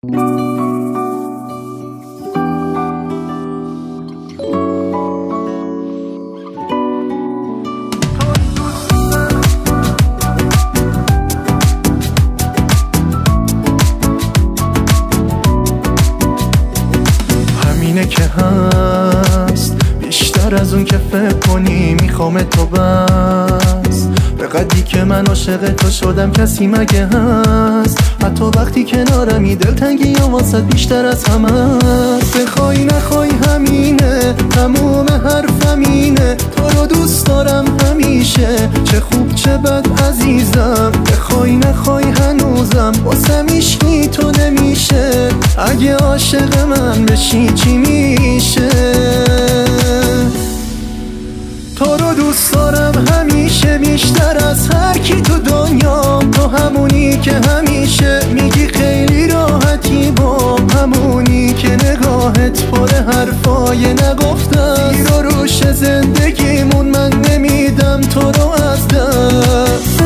همینه که هست، بیشتر از اون که فکر کنی. میخوام تو بس به قدری که من عاشق تو شدم. کسی مگه هست حتی وقتی کنارمی؟ دلتنگی یا واسط بیشتر از همه است. بخوای نخوای همینه، تموم حرفم اینه. تو رو دوست دارم همیشه، چه خوب چه بد عزیزم. بخوای نخوای هنوزم واسم هیچکی تو نمیشه. اگه عاشق من بشی چی میشه؟ تو رو دوست دارم همیشه، بیشتر از هر کی تو دنیام. تو همونی که همیشه میگی خیلی راحتی با همونی که نگاهت پر حرفای نگفتم. زیر و روش زندگیمون من نمیدم تو رو از دست.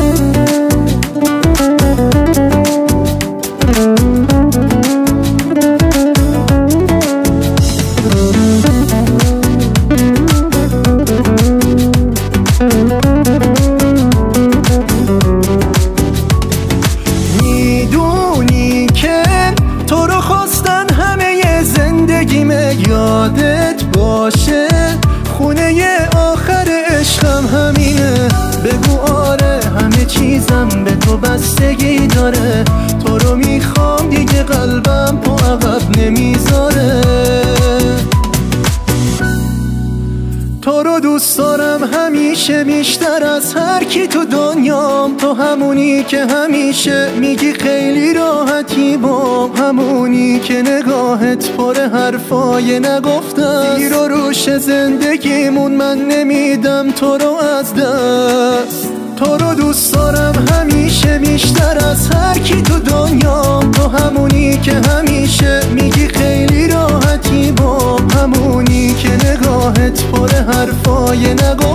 میدونی که تو رو خواستن همه زندگیمه، یادت باشه خونه آخر عشقم همینه. بگو آره همه چیزم به تو بستگی داره. تو رو میخوام دیگه قلبم پا عقب نمیذاره. تو رو دوست دارم همیشه، بیشتر از هر کی تو دنیام. تو همونی که همیشه میگی خیلی راحتی با همونی که نگاهت پر حرفای نگفتم. زیر و روش زندگیمون من نمیدم تو رو از دست. تو رو دوست دارم همیشه، بیشتر از هر کی تو دنیام. تو همونی که همیشه میگی خیلی راحتی با همونی که نگاهت پر حرفای نگفتم.